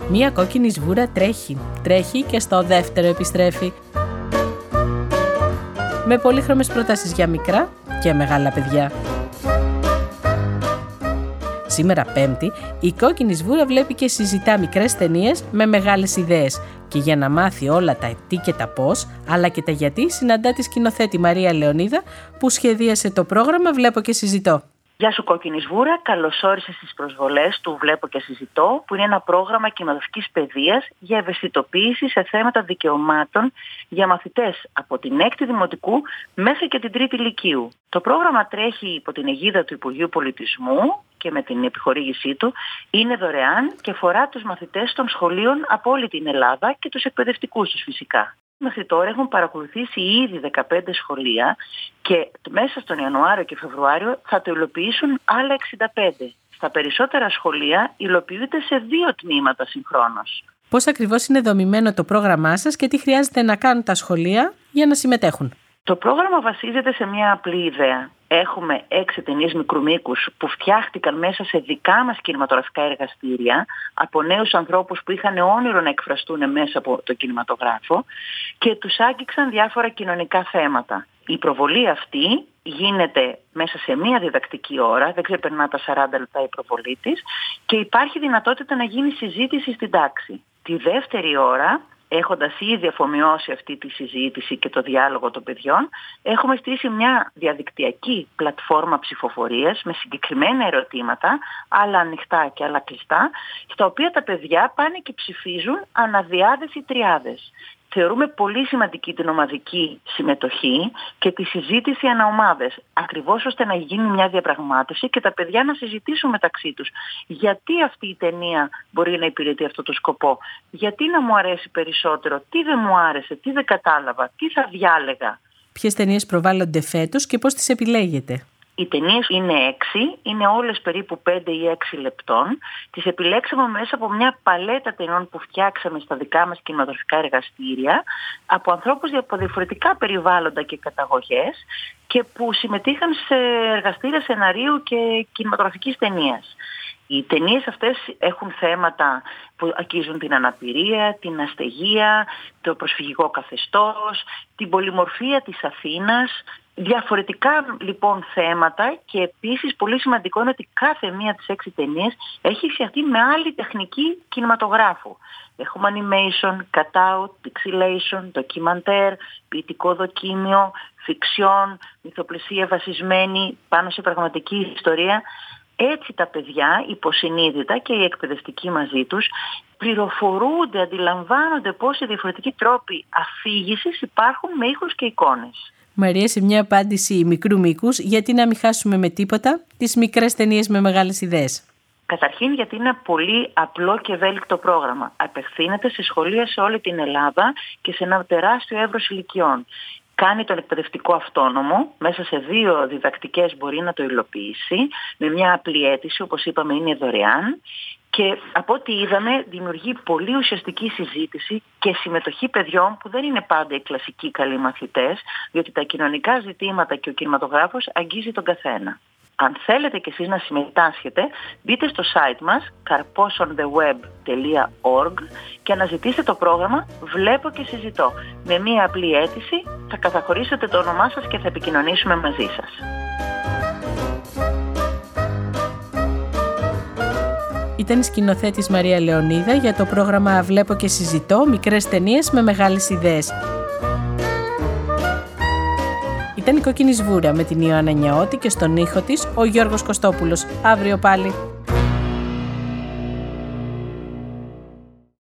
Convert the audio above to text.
Μία κόκκινη σβούρα τρέχει και στο δεύτερο επιστρέφει. Με πολύχρωμες προτάσεις για μικρά και μεγάλα παιδιά. Σήμερα Πέμπτη, η κόκκινη σβούρα βλέπει και συζητά μικρές ταινίες με μεγάλες ιδέες. Και για να μάθει όλα τα τι και τα πώς, αλλά και τα γιατί, συναντά τη σκηνοθέτη Μαρία Λεωνίδα, που σχεδίασε το πρόγραμμα «Βλέπω και συζητώ». Γεια σου κόκκινη σβούρα, καλώς όρισες στις προσβολές του «Βλέπω και συζητώ», που είναι ένα πρόγραμμα κινηματογραφικής παιδείας για ευαισθητοποίηση σε θέματα δικαιωμάτων για μαθητές από την 6η Δημοτικού μέχρι και την 3η Λυκείου. Το πρόγραμμα τρέχει υπό την αιγίδα του Υπουργείου Πολιτισμού και με την επιχορήγησή του, είναι δωρεάν και αφορά τους μαθητές των σχολείων από όλη την Ελλάδα και τους εκπαιδευτικούς τους φυσικά. Μέχρι τώρα έχουν παρακολουθήσει ήδη 15 σχολεία και μέσα στον Ιανουάριο και Φεβρουάριο θα το υλοποιήσουν άλλα 65. Στα περισσότερα σχολεία υλοποιούνται σε 2 τμήματα συγχρόνως. Πώς ακριβώς είναι δομημένο το πρόγραμμά σας και τι χρειάζεται να κάνουν τα σχολεία για να συμμετέχουν? Το πρόγραμμα βασίζεται σε μια απλή ιδέα. Έχουμε 6 ταινίες μικρού μήκους που φτιάχτηκαν μέσα σε δικά μας κινηματογραφικά εργαστήρια από νέους ανθρώπους που είχαν όνειρο να εκφραστούν μέσα από το κινηματογράφο και τους άγγιξαν διάφορα κοινωνικά θέματα. Η προβολή αυτή γίνεται μέσα σε μία διδακτική ώρα, δεν ξεπερνά τα 40 λεπτά η προβολή της και υπάρχει δυνατότητα να γίνει συζήτηση στην τάξη. Τη δεύτερη ώρα, έχοντας ήδη αφομοιώσει αυτή τη συζήτηση και το διάλογο των παιδιών, έχουμε στήσει μια διαδικτυακή πλατφόρμα ψηφοφορίας με συγκεκριμένα ερωτήματα, άλλα ανοιχτά και άλλα κλειστά, στα οποία τα παιδιά πάνε και ψηφίζουν αναδιάδεση τριάδες. Θεωρούμε πολύ σημαντική την ομαδική συμμετοχή και τη συζήτηση αναομάδες, ακριβώς ώστε να γίνει μια διαπραγμάτευση και τα παιδιά να συζητήσουν μεταξύ τους. Γιατί αυτή η ταινία μπορεί να υπηρετεί αυτό το σκοπό, γιατί να μου αρέσει περισσότερο, τι δεν μου άρεσε, τι δεν κατάλαβα, τι θα διάλεγα. Ποιες ταινίες προβάλλονται φέτος και πώς τις επιλέγετε? Οι ταινίες είναι 6, είναι όλες περίπου 5 ή 6 λεπτών. Τις επιλέξαμε μέσα από μια παλέτα ταινιών που φτιάξαμε στα δικά μας κινηματογραφικά εργαστήρια από ανθρώπους από διαφορετικά περιβάλλοντα και καταγωγές και που συμμετείχαν σε εργαστήρια σεναρίου και κινηματογραφικής ταινίας. Οι ταινίες αυτές έχουν θέματα που αγγίζουν την αναπηρία, την αστεγία, το προσφυγικό καθεστώς, την πολυμορφία της Αθήνας, διαφορετικά λοιπόν θέματα και επίσης πολύ σημαντικό είναι ότι κάθε μία από τις 6 ταινίες έχει φτιαχτεί με άλλη τεχνική κινηματογράφου. Έχουμε animation, cutout, pixelation, ντοκιμαντέρ, ποιητικό δοκίμιο, φιξιόν, μυθοπλασία βασισμένη πάνω σε πραγματική ιστορία. Έτσι τα παιδιά υποσυνείδητα και οι εκπαιδευτικοί μαζί τους πληροφορούνται, αντιλαμβάνονται πόσοι διαφορετικοί τρόποι αφήγησης υπάρχουν με ήχους και εικόνες. Μαρία, σε μια απάντηση μικρού μήκους, γιατί να μην χάσουμε με τίποτα τις μικρές ταινίες με μεγάλες ιδέες? Καταρχήν γιατί είναι ένα πολύ απλό και ευέλικτο πρόγραμμα. Απευθύνεται σε σχολεία σε όλη την Ελλάδα και σε ένα τεράστιο εύρος ηλικιών. Κάνει τον εκπαιδευτικό αυτόνομο, μέσα σε 2 διδακτικές μπορεί να το υλοποιήσει, με μια απλή αίτηση, όπως είπαμε είναι δωρεάν και από ό,τι είδαμε δημιουργεί πολύ ουσιαστική συζήτηση και συμμετοχή παιδιών που δεν είναι πάντα οι κλασικοί καλοί μαθητές, διότι τα κοινωνικά ζητήματα και ο κινηματογράφος αγγίζει τον καθένα. Αν θέλετε κι εσείς να συμμετάσχετε, μπείτε στο site μας karposontheweb.org και αναζητήστε το πρόγραμμα «Βλέπω και συζητώ». Με μία απλή αίτηση θα καταχωρήσετε το όνομά σας και θα επικοινωνήσουμε μαζί σας. Ήταν η σκηνοθέτης Μαρία Λεωνίδα για το πρόγραμμα «Βλέπω και συζητώ» μικρές ταινίες με μεγάλες ιδέες. Ήταν η Κόκκινη Σβούρα με την Ιωάννα Νιαώτη και στον ήχο της ο Γιώργος Κωστόπουλος. Αύριο πάλι.